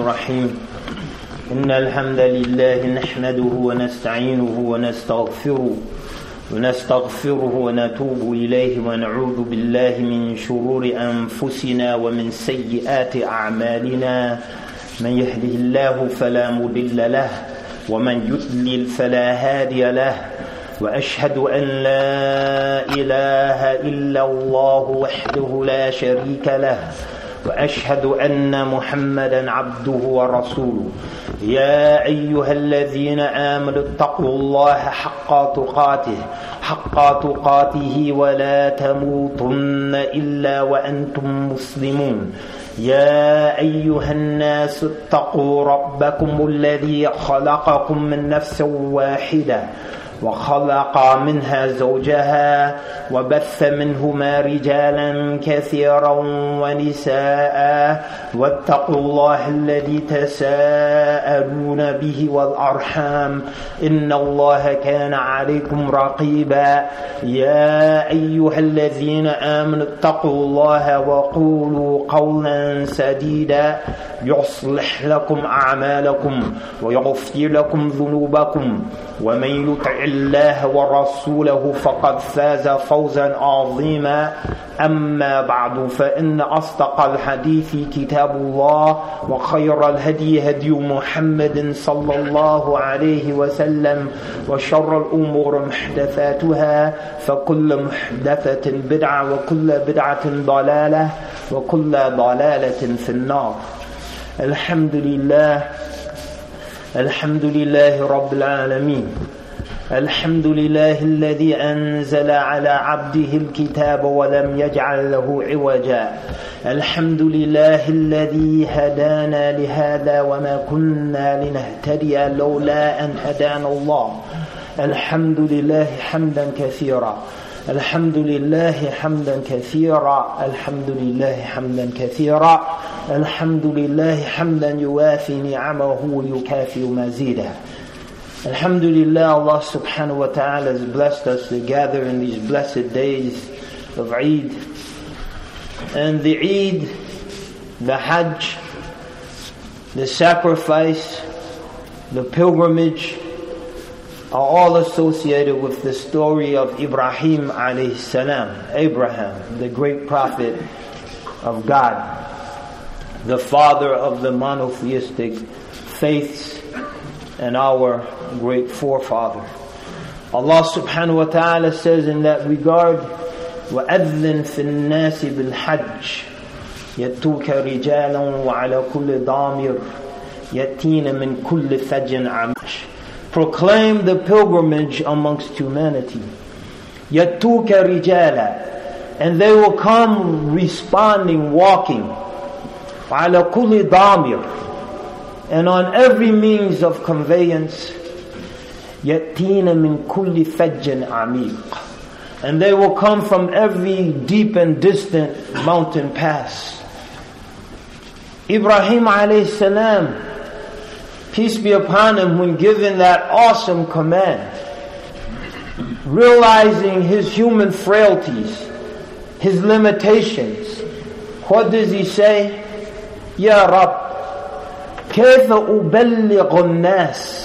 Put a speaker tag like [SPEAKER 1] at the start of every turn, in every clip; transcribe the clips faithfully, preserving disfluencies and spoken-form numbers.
[SPEAKER 1] الرحيم إن الحمد لله نحمده ونستعينه ونستغفره ونستغفره ونتوب إليه ونعوذ بالله من شرور أنفسنا ومن سيئات أعمالنا من يهده الله فلا مضل له ومن يضلل فلا هادي له وأشهد أن لا إله إلا الله وحده لا شريك له وأشهد أن محمدا عبده ورسوله يا أيها الذين آمنوا اتقوا الله حق تقاته حق تقاته ولا تموتن إلا وأنتم مسلمون يا أيها الناس اتقوا ربكم الذي خلقكم من نفس واحدة وخلق منها زوجها وبث منهما رجالا كثيرا ونساء واتقوا الله الذي تساءلون به والأرحام إن الله كان عليكم رقيبا يا أيها الذين آمنوا اتقوا الله وقولوا قولا سديدا يصلح لكم أعمالكم ويغفر لكم ذنوبكم ومن يطع الله ورسوله فقد فاز فوزا عظيما أما بعد فإن أصدق الحديث كتاب الله وخير الهدي هدي محمد صلى الله عليه وسلم وشر الأمور محدثاتها فكل محدثة بدعة وكل بدعة ضلالة وكل ضلالة في النار. الحمد لله الحمد لله رب العالمين الحمد لله الذي أنزل على عبده الكتاب ولم يجعل له عوجا الحمد لله الذي هدانا لهذا وما كنا لنهتدي لولا أن هدانا الله الحمد لله حمدا كثيرا الحمد لله حمدا كثيرا الحمد لله حمدا كثيرا الحمد لله حمدا يوافي نعمه ويكافئ مزيده. Alhamdulillah, Allah subhanahu wa ta'ala has blessed us to gather in these blessed days of Eid. And the Eid, the Hajj, the sacrifice, the pilgrimage are all associated with the story of Ibrahim alayhi salam, Abraham, the great prophet of God, the father of the monotheistic faiths and our great forefather. Allah subhanahu wa ta'ala says in that regard, وَأَذِّن فِي النَّاسِ بِالْحَجِّ يَتُوكَ رِجَالًا وَعَلَى كُلِّ ضَامِرٍ يَأْتِينَ مِنْ كُلِّ فَجٍّ عَمِيقٍ. Proclaim the pilgrimage amongst humanity. يَتُوكَ رِجَالًا, and they will come responding, walking. وَعَلَى كُلِّ ضَامِرٍ, and on every means of conveyance. يَأْتِينَ مِنْ كُلِّ فَجٍّ عَمِيقٍ, and they will come from every deep and distant mountain pass. Ibrahim alayhi salam, peace be upon him, when given that awesome command, realizing his human frailties, his limitations, what does he say? Ya Rabb, كيف أبلغ الناس؟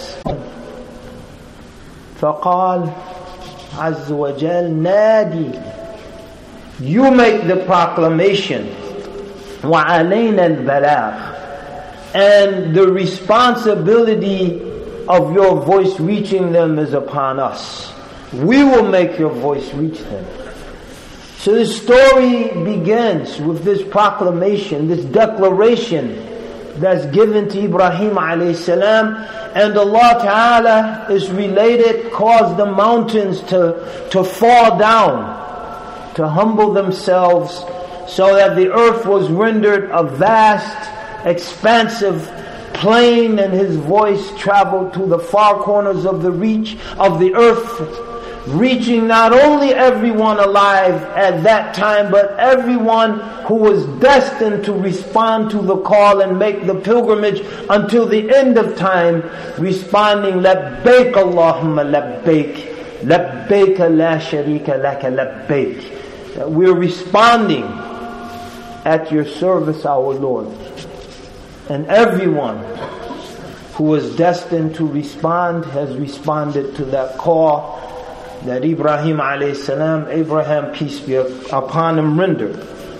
[SPEAKER 1] فقال عز وجل نادي, you make the proclamation, وعلينا البلاغ, and the responsibility of your voice reaching them is upon us. We will make your voice reach them. So this story begins with this proclamation, this declaration that's given to Ibrahim alayhi salam, and Allah Ta'ala is related, caused the mountains to, to fall down, to humble themselves, so that the earth was rendered a vast, expansive plain, and His voice traveled to the far corners of the reach of the earth, reaching not only everyone alive at that time, but everyone who was destined to respond to the call and make the pilgrimage until the end of time, responding, Labbaik Allahumma Labbaik, Labbaik la sharika laka Labbaik. We're responding at your service, our Lord. And everyone who was destined to respond has responded to that call that Ibrahim alayhi salam, Abraham, peace be upon him, rendered.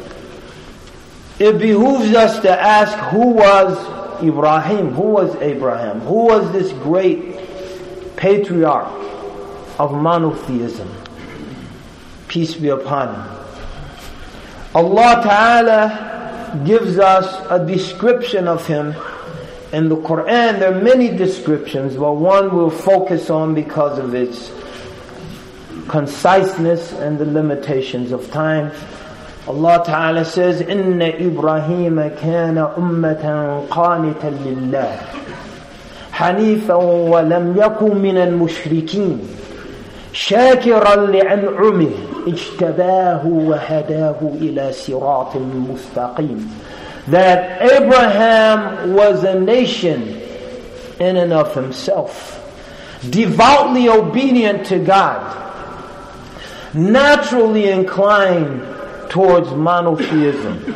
[SPEAKER 1] It behooves us to ask, who was Ibrahim? Who was Abraham? Who was this great patriarch of monotheism? Peace be upon him. Allah Ta'ala gives us a description of him in the Quran. There are many descriptions, but one we'll focus on because of its conciseness and the limitations of time. Allah Ta'ala says, إِنَّ إِبْرَاهِيمَ كَانَ أُمَّةً قَانِتًا لِلَّهِ حَنِيفًا وَلَمْ يَكُنْ مِنَ الْمُشْرِكِينَ شَاكِرًا لِعَنْعُمِهِ اجْتَبَاهُ وَهَدَاهُ إِلَى صِرَاطٍ مُسْتَقِيمٍ. That Abraham was a nation in and of himself, devoutly obedient to God, naturally inclined towards monotheism.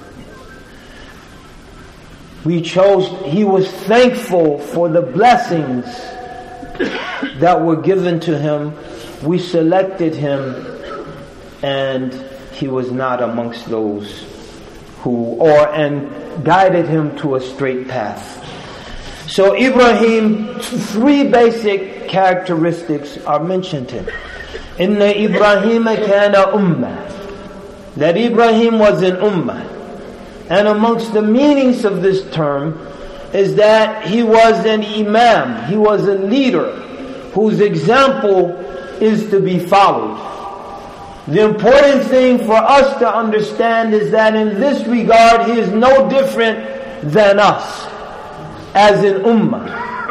[SPEAKER 1] We chose, he was thankful for the blessings that were given to him. We selected him, and he was not amongst those who, or and guided him to a straight path. So Ibrahim, three basic characteristics are mentioned here. Inna Ibrahim kana ummah. That Ibrahim was an ummah. And amongst the meanings of this term is that he was an imam, he was a leader whose example is to be followed. The important thing for us to understand is that in this regard he is no different than us as an ummah.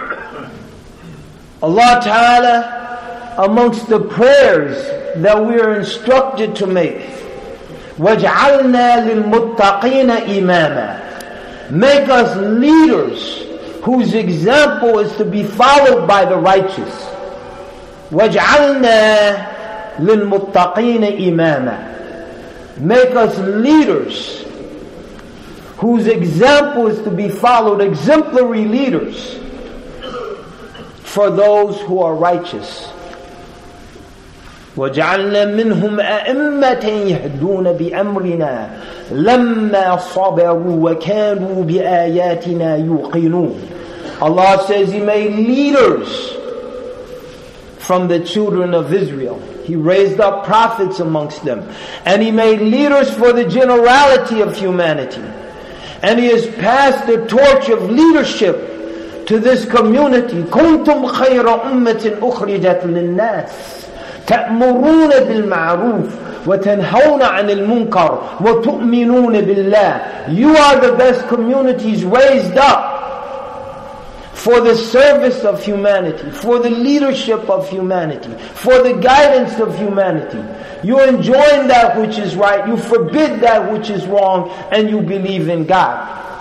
[SPEAKER 1] Allah Ta'ala, amongst the prayers that we are instructed to make, وَجْعَلْنَا لِلْمُتَّقِينَ إِمَامًا, make us leaders whose example is to be followed by the righteous. وَجْعَلْنَا لِلْمُتَّقِينَ إِمَامًا, make us leaders whose example is to be followed, exemplary leaders for those who are righteous. وَجَعَلْنَا مِنْهُمْ أَئِمَّةً يَهْدُونَ بِأَمْرِنَا لَمَّا صَبَرُوا وَكَانُوا بِآيَاتِنَا يُوقِنُونَ. Allah says He made leaders from the children of Israel. He raised up prophets amongst them. And He made leaders for the generality of humanity. And He has passed the torch of leadership to this community. كُنْتُمْ خَيْرَ أُمَّةٍ أُخْرِجَتْ لِلنَّاسِ تأمرون بالمعروف وتنهون عن المنكر وتؤمنون بالله. You are the best communities raised up for the service of humanity, for the leadership of humanity, for the guidance of humanity. You enjoin that which is right, you forbid that which is wrong, and you believe in God.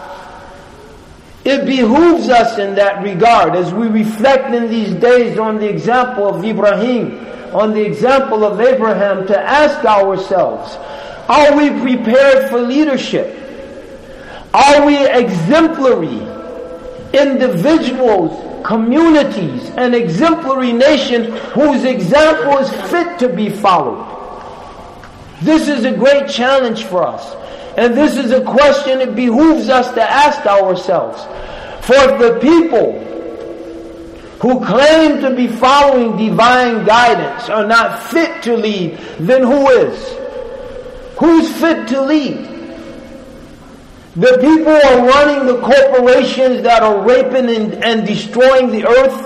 [SPEAKER 1] It behooves us in that regard, as we reflect in these days on the example of Ibrahim, on the example of Abraham, to ask ourselves, are we prepared for leadership? Are we exemplary individuals, communities, an exemplary nation whose example is fit to be followed? This is a great challenge for us. And this is a question it behooves us to ask ourselves. For if the people who claim to be following divine guidance are not fit to lead, then who is? Who's fit to lead? The people who are running the corporations that are raping and, and destroying the earth?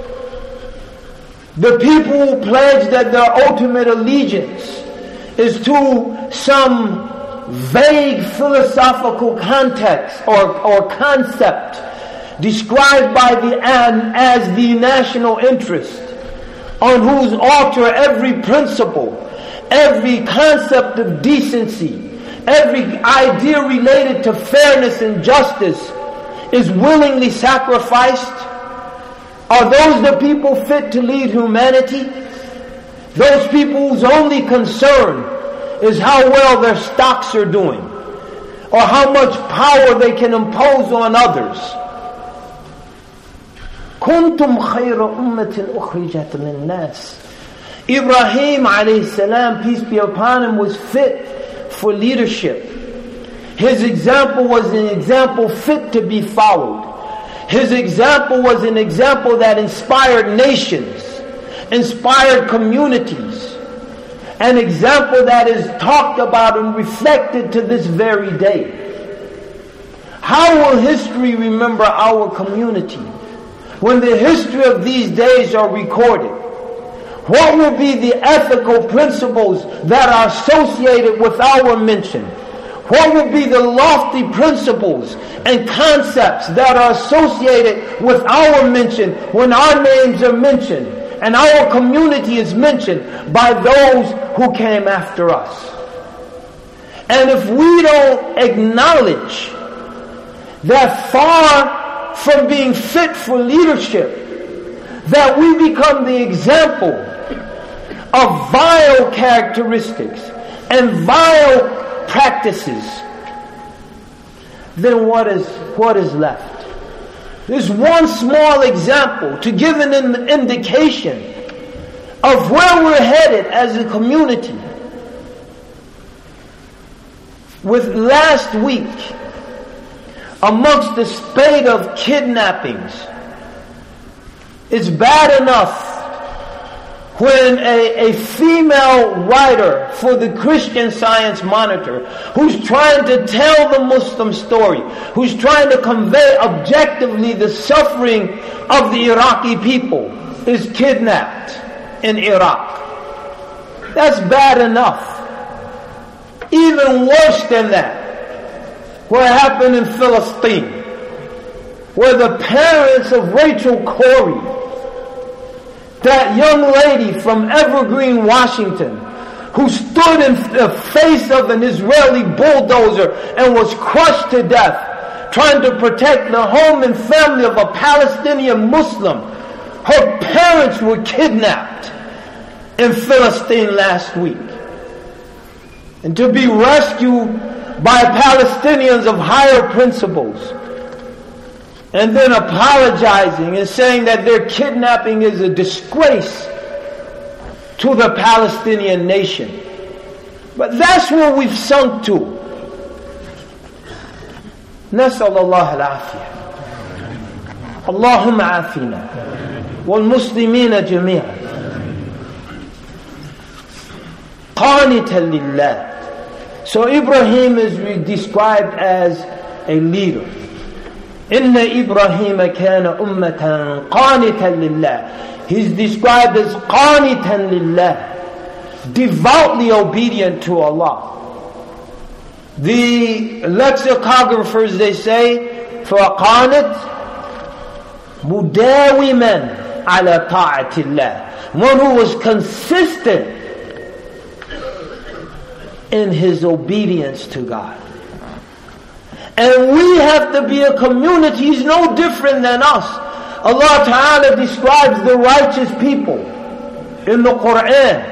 [SPEAKER 1] The people who pledge that their ultimate allegiance is to some vague philosophical context or, or concept described by the as the national interest, on whose altar every principle, every concept of decency, every idea related to fairness and justice is willingly sacrificed? Are those the people fit to lead humanity? Those people whose only concern is how well their stocks are doing, or how much power they can impose on others. كنتم خير أمة أخرجت للناس. Ibrahim alayhi salam, peace be upon him, was fit for leadership. His example was an example fit to be followed. His example was an example that inspired nations, inspired communities, an example that is talked about and reflected to this very day. How will history remember our community when the history of these days are recorded? What will be the ethical principles that are associated with our mention? What will be the lofty principles and concepts that are associated with our mention when our names are mentioned and our community is mentioned by those who came after us? And if we don't acknowledge that far from being fit for leadership, that we become the example of vile characteristics and vile practices, then what is what is left? There's one small example to give an indication of where we're headed as a community. With last week, amongst the spate of kidnappings, it's bad enough when a, a female writer for the Christian Science Monitor, who's trying to tell the Muslim story, who's trying to convey objectively the suffering of the Iraqi people, is kidnapped in Iraq. That's bad enough. Even worse than that, what happened in Palestine, where the parents of Rachel Corrie, that young lady from Evergreen, Washington, who stood in the face of an Israeli bulldozer and was crushed to death, trying to protect the home and family of a Palestinian Muslim. Her parents were kidnapped in Palestine last week. And to be rescued by Palestinians of higher principles, and then apologizing and saying that their kidnapping is a disgrace to the Palestinian nation. But that's where we've sunk to. نسأل الله العافية. اللهم عافنا والمسلمين جميعا. قانتا لله. So Ibrahim is described as a leader. إن إبراهيم كان أمة قانتا لله. He's described as قانتا لله, devoutly obedient to Allah. The lexicographers, they say, for قانت مداوما على طاعة الله, one who was consistent in his obedience to God. And we have to be a community. He's no different than us. Allah Ta'ala describes the righteous people in the Quran.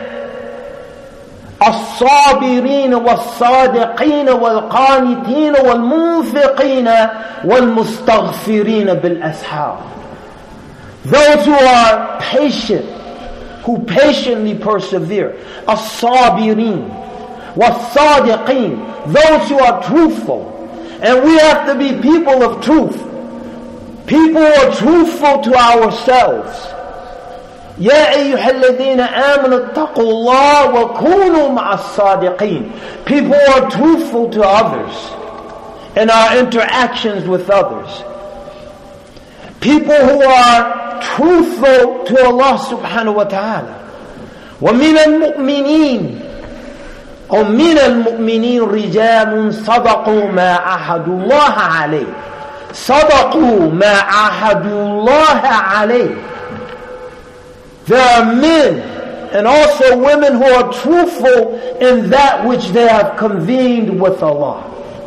[SPEAKER 1] الصابرين والصادقين والقانتين والمنفقين والمستغفرين بالأسحار. Those who are patient, who patiently persevere. الصابرين والصادقين, those who are truthful. And we have to be people of truth. People who are truthful to ourselves. يا أيها الذين آمنوا اتقوا الله وكونوا مع الصادقين. People who are truthful to others in our interactions with others. People who are truthful to Allah subhanahu wa ta'ala. ومن المؤمنين ومن المؤمنين رجال صدقوا ما عاهدوا الله عليه. صدقوا ما عاهدوا الله عليه. There are men and also women who are truthful in that which they have convened with Allah.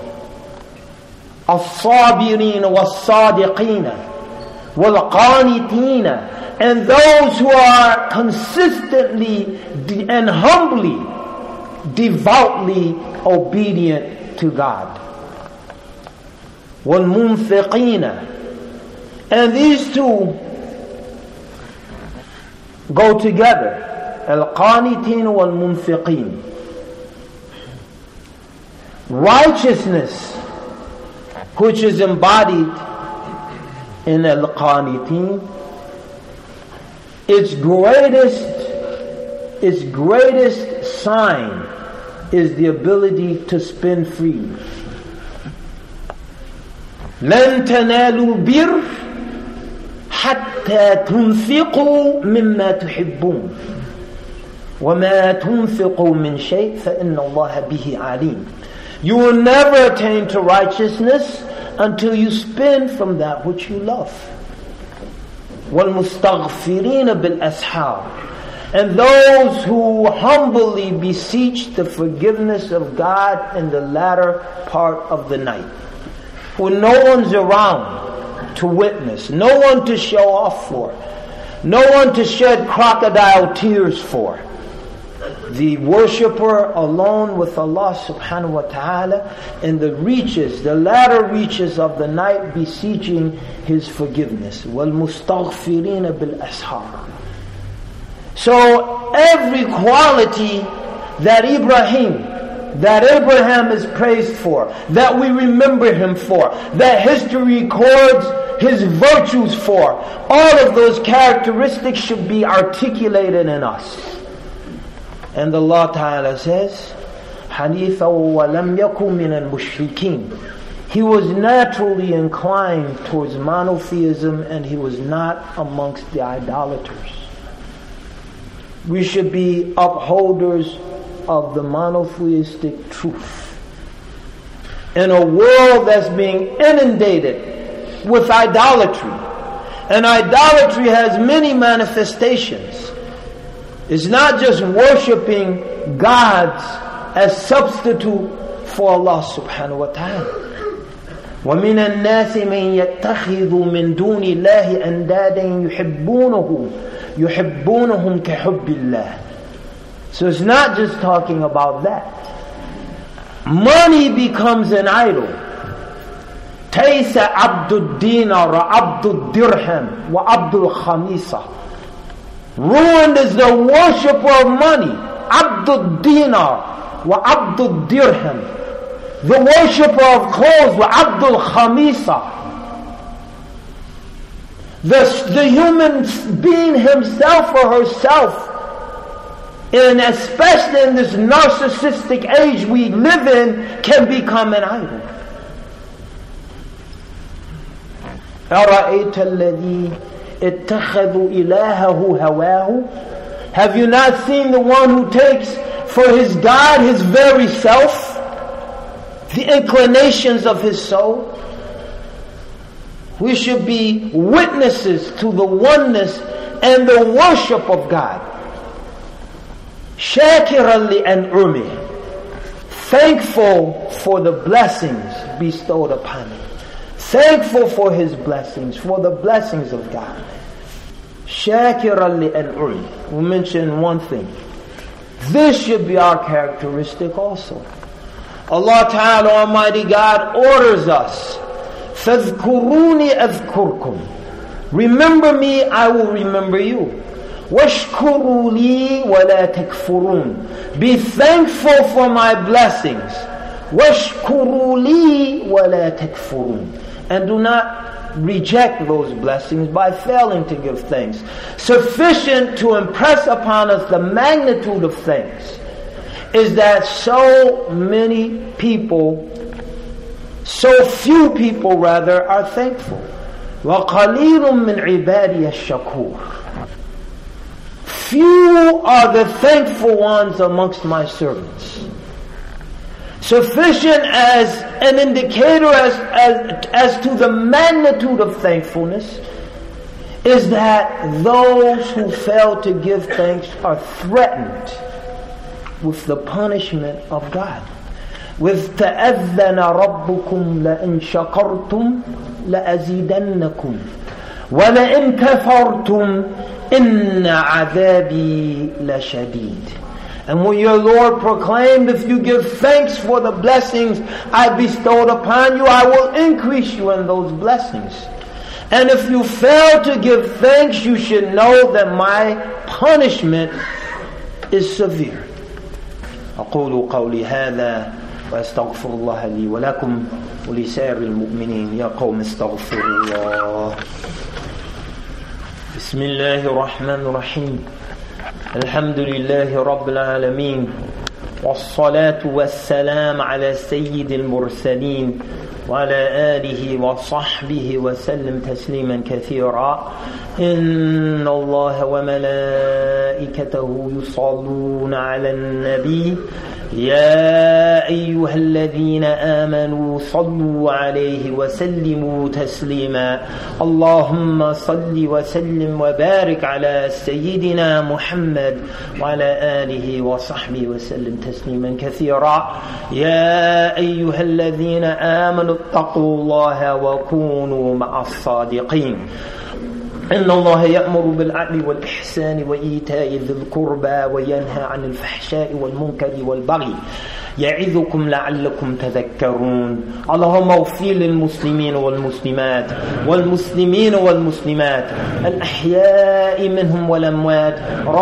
[SPEAKER 1] الصابرين والصادقين والقانتين, and those who are consistently and humbly, devoutly obedient to God. وَالْمُنْفِقِينَ. And these two go together. الْقَانِتِينَ وَالْمُنْفِقِينَ. Righteousness, which is embodied in al-qanitin, its greatest, its greatest sign is the ability to spend freely. لن تنالوا البر حتى تنفقوا مما تحبون وما تنفقوا من شيء فإن الله به عليم. You will never attain to righteousness until you spend from that which you love. وَالْمُسْتَغْفِرِينَ بِالْأَسْحَارِ. And those who humbly beseech the forgiveness of God in the latter part of the night, when no one's around to witness, no one to show off for, no one to shed crocodile tears for. The worshipper alone with Allah subhanahu wa ta'ala in the reaches, the latter reaches of the night, beseeching His forgiveness. وَالْمُسْتَغْفِرِينَ بِالْأَسْحَارِ. So every quality that Ibrahim, that Abraham is praised for, that we remember him for, that history records his virtues for, all of those characteristics should be articulated in us. And Allah Ta'ala says, حَنِيفًا وَلَمْ يَكُنْ مِنَ الْمُشْرِكِينَ. He was naturally inclined towards monotheism, and he was not amongst the idolaters. We should be upholders of the monotheistic truth. In a world that's being inundated with idolatry, and idolatry has many manifestations. It's not just worshipping gods as substitute for Allah subhanahu wa ta'ala. وَمِنَ النَّاسِ مَنْ يَتَّخِذُ مِنْ دُونِ اللَّهِ أَنْدَادًا يُحِبُّونَهُمْ يُحِبُّونَهُمْ كَحُبِّ اللَّهِ. So it's not just talking about that. Money becomes an idol. تَيْسَ عَبْدُ الدِّينَارَ عَبْدُ الدِّرْهَمْ وَعَبْدُ الْخَمِيصَةِ. Ruined is the worshipper of money. Abdul dinar wa Abdul dirham. The worshipper of clothes wa Abdul khamisa. The, the human being himself or herself, and especially in this narcissistic age we live in, can become an idol. أَرَأَيْتَ الَّذِي اتخذوا إلهه هواه. Have you not seen the one who takes for his God his very self, the inclinations of his soul? We should be witnesses to the oneness and the worship of God. شاكرا لأنعمه. Thankful for the blessings bestowed upon him. Thankful for his blessings, for the blessings of God. شاكرا لأنعمه. We mention one thing. This should be our characteristic also. Allah Ta'ala Almighty God orders us, فَاذْكُرُونِي أَذْكُرْكُمْ. Remember me, I will remember you. وَاشْكُرُوا لِي وَلَا تَكْفُرُونَ. Be thankful for my blessings. وَاشْكُرُوا لِي وَلَا تَكْفُرُونَ. And do not reject those blessings by failing to give thanks. Sufficient to impress upon us the magnitude of things is that so many people, so few people rather, are thankful. وَقَلِيلٌ مِّنْ عِبَادِيَ الشَّكُورِ. Few are the thankful ones amongst my servants. Sufficient as an indicator as, as, as to the magnitude of thankfulness is that those who fail to give thanks are threatened with the punishment of God. With تَأَذَّنَ رَبُّكُمْ لَإِن شَكَرْتُمْ لَأَزِيدَنَّكُمْ وَلَإِن كَفَرْتُمْ إِنَّ عَذَابِي لَشَدِيدٌ. And when your Lord proclaimed, if you give thanks for the blessings I bestowed upon you, I will increase you in those blessings. And if you fail to give thanks, you should know that my punishment is severe. أقول قولي هذا وأستغفر الله لي ولكم ولسائر المؤمنين. يا قوم استغفروا الله. بسم الله الرحمن الرحيم. الحمد لله رب العالمين، والصلاة والسلام على سيد المرسلين وعلى آله وصحبه وسلم تسليما كثيرا. إن الله وملائكته يصلون على النبي يا أيها الذين آمنوا صلوا عليه وسلموا تسليما. اللهم صل وسلم وبارك على سيدنا محمد وعلى آله وصحبه وسلم تسليما كثيرا. يا أيها الذين آمنوا اتقوا الله وكونوا مع الصادقين. إن الله يأمر بالعدل والإحسان وإيتاء ذي القربى وينهى عن الفحشاء والمنكر والبغي يعظكم لعلكم تذكرون. اللهم اغفر للمسلمين والمسلمات والمسلمين والمسلمات الأحياء منهم والأموات.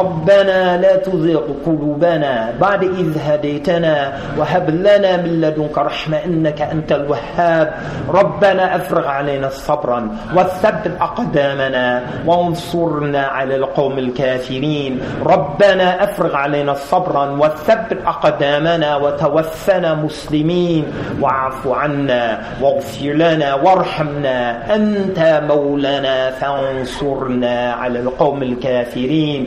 [SPEAKER 1] ربنا لا تزغ قلوبنا بعد إذ هديتنا وهب لنا من لدنك رحمة إنك أنت الوهاب. ربنا أفرغ علينا صبرا وثبت أقدامنا وانصرنا على القوم الكافرين. ربنا أفرغ علينا صبرا وثبت أقدامنا وتوفنا مسلمين واعف عنا واغفر لنا وارحمنا أنت مولانا فانصرنا على القوم الكافرين.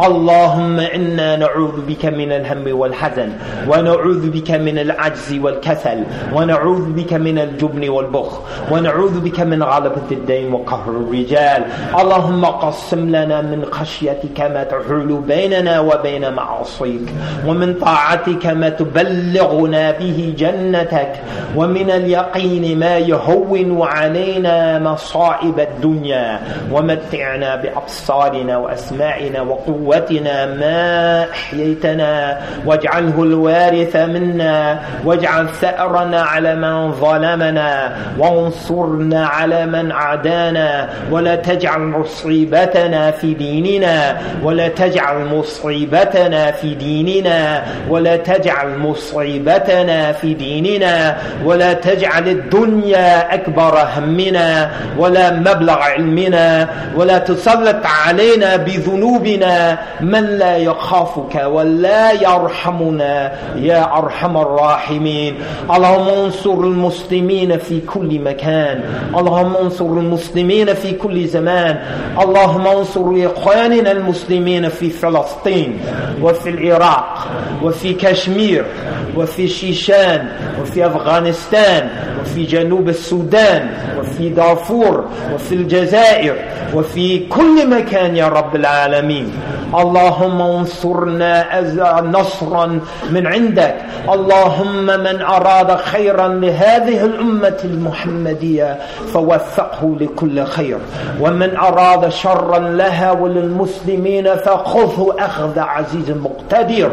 [SPEAKER 1] اللهم إنا نعوذ بك من الهم والحزن ونعوذ بك من العجز والكسل ونعوذ بك من الجبن والبخل ونعوذ بك من غلبة الدين وقهر الرجال. اللهم قسم لنا من خشيتك ما تحول بيننا وبين معاصيك ومن طاعتك ما تبلغنا به جنتك ومن اليقين ما يهون علينا مصائب الدنيا ومتعنا بأبصارنا وأسماعنا وقوتنا ما أحييتنا واجعله الوارث منا واجعل ثأرنا على من ظلمنا وانصرنا على من عادانا ولا تجعل مصيبتنا في ديننا ولا تجعل مصيبتنا في ديننا ولا تجعل مصيبتنا في ديننا ولا تجعل الدنيا أكبر همنا ولا مبلغ علمنا ولا تسلط علينا بذنوبنا من لا يخافك ولا يرحمنا يا أرحم الراحمين. اللهم انصر المسلمين في كل مكان. اللهم انصر المسلمين في كل زمان. اللهم انصر إخواننا المسلمين في فلسطين وفي العراق وفي كشمير وفي شيشان وفي أفغانستان وفي جنوب السودان وفي دارفور وفي الجزائر وفي كل مكان يا رب العالمين. اللهم انصرنا نصرا من عندك. اللهم من أراد خيرا لهذه الأمة المحمدية فوفقه لكل خير ومن أراد شرا لها وللمسلمين فخذه أخذ عزيز مقتدر.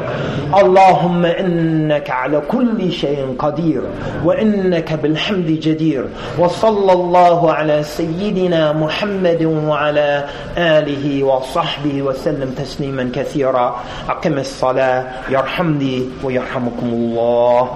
[SPEAKER 1] اللهم إنك على كل شيء قدير وإنك بالحمد جدير. وصلى الله على سيدنا محمد وعلى آله وصحبه وسلم تسليما كثيرا. أقم الصلاة يرحمني ويرحمكم الله.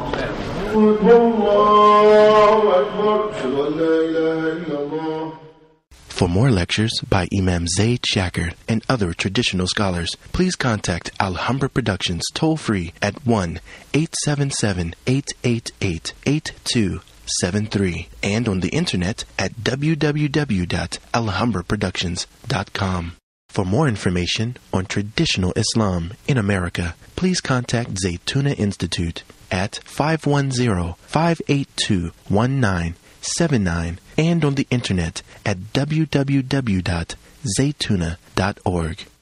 [SPEAKER 2] For more lectures by Imam Zaid Shakir and other traditional scholars, please contact Alhambra Productions toll-free at one eight seven seven, eight eight eight, eight two seven three and on the internet at w w w dot alhambra productions dot com. For more information on traditional Islam in America, please contact Zaytuna Institute at five one zero, five eight two, one nine seven nine and on the internet at w w w dot zaytuna dot org.